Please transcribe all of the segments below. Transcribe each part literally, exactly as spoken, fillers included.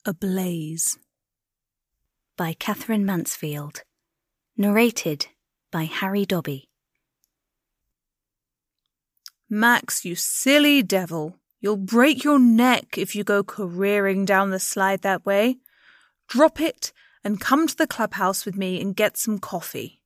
Ablaze by Catherine Mansfield. Narrated by Harry Dobby. Max, you silly devil. You'll break your neck if you go careering down the slide that way. Drop it and come to the clubhouse with me and get some coffee.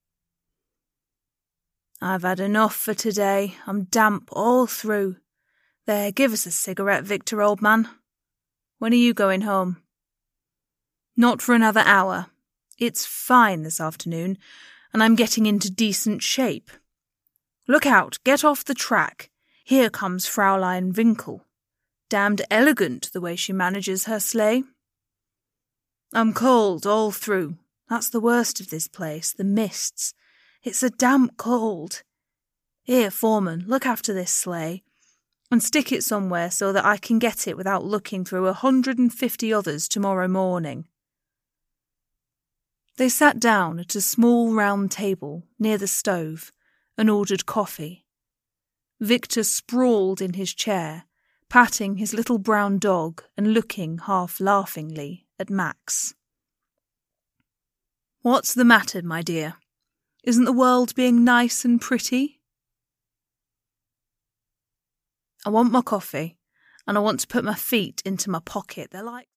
I've had enough for today. I'm damp all through. There, give us a cigarette, Victor, old man. When are you going home? Not for another hour. It's fine this afternoon, and I'm getting into decent shape. Look out, get off the track. Here comes Fraulein Winkel. Damned elegant the way she manages her sleigh. I'm cold all through. That's the worst of this place, the mists. It's a damp cold. Here, foreman, look after this sleigh, and stick it somewhere so that I can get it without looking through a hundred and fifty others tomorrow morning. They sat down at a small round table near the stove and ordered coffee. Victor sprawled in his chair, patting his little brown dog and looking half-laughingly at Max. "What's the matter, my dear? Isn't the world being nice and pretty?" "I want my coffee, and I want to put my feet into my pocket. They're like